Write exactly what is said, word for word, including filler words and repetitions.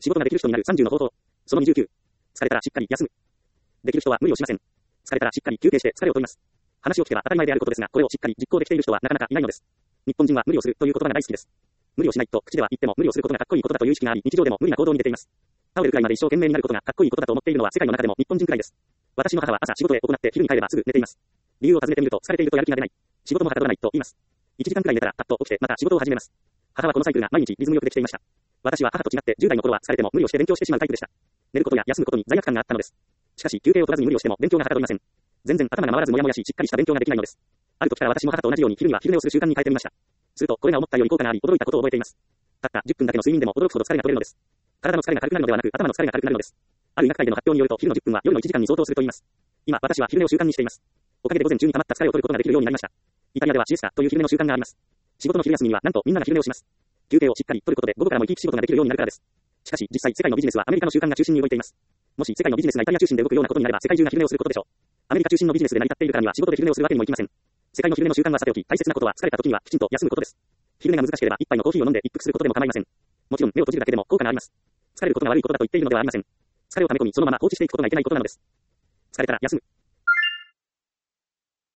仕事ができる人になるさんじゅうの方法。そのにじゅうきゅう。疲れたらしっかり休む。できる人は無理をしません。疲れたらしっかり休憩して疲れを取ります。話を聞けば当たり前であることですが、これをしっかり実行できている人はなかなかいないのです。日本人は無理をするという言葉が大好きです。無理をしないと口では言っても無理をすることがかっこいいことだという意識があり、日常でも無理な行動に出ています。倒れるくらいまで一生懸命になることがかっこいいことだと思っているのは世界の中でも日本人くらいです。私の母は朝仕事へ行って昼に帰ればすぐ寝ています。理由を尋ねてみると疲れているとやる気が出ない。仕事もはかどらないと言います。いちじかんくらい寝たらパッと起きてまた仕事を始めます。母はこのサイクルが毎日リズムよくできていました。私は母と違ってじゅう代の頃は疲れても無理をして勉強してしまうタイプでした。寝ることや休むことに罪悪感があったのです。しかし休憩を取らずに無理をしても勉強がはかどりません。全然頭が回らずもやもやししっかりした勉強ができないのです。ある時から私も母と同じように昼には昼寝をする習慣に変えてみました。するとこれが思ったより効果があり驚いたことを覚えています。たったじゅっぷんだけの睡眠でも驚くほど疲れが取れるのです。体の疲れが軽くなるのではなく頭の疲れが軽くなるのです。ある医学会での発表によると昼のじゅっぷんは夜のいちじかんに相当すると言います。今私は昼寝を習慣にしています。おかげで午前中に溜まった疲れを取ることができるようになりました。イタリアではシエスタという昼寝の習慣があります。仕事の昼休みにはなんとみんなが昼寝をします。休憩をしっかり取ることで午後からも生き生き仕事ができるようになるからです。しかし実際世界のビジネスはアメリカの習慣が中心に動いています。もし世界のビジネスがイタリア中心で動くようなことになれば世界中が昼寝をすることでしょう。アメリカ中心のビジネスで成り立っているからには仕事で昼寝をするわけにもいきません。世界の昼寝の習慣はさておき大切なことは疲れた時にはきちんと休むことです。昼寝が難しければ一杯のコーヒーを飲んで一服することでも構いません。もちろん目を閉じるだけでも効果があります。疲れることが悪いことだと言っているのではありません。疲れを溜め込みそのまま放置していくことがいけないことなのです。疲れたら休む。